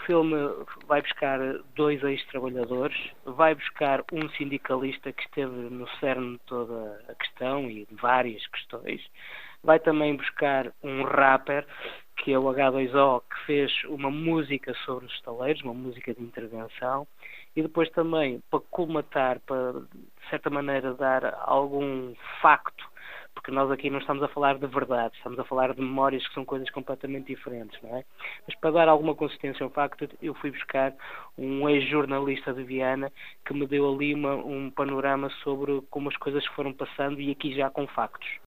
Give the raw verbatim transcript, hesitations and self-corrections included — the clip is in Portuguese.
filme vai buscar dois ex-trabalhadores, vai buscar um sindicalista que esteve no cerne de toda a questão e de várias questões, vai também buscar um rapper, que é o agá dois ó, que fez uma música sobre os estaleiros, uma música de intervenção, e depois também, para colmatar, para de certa maneira dar algum facto, porque nós aqui não estamos a falar de verdade, estamos a falar de memórias que são coisas completamente diferentes, não é? Mas para dar alguma consistência ao facto, eu fui buscar um ex-jornalista de Viana que me deu ali uma, um panorama sobre como as coisas foram passando e aqui já com factos.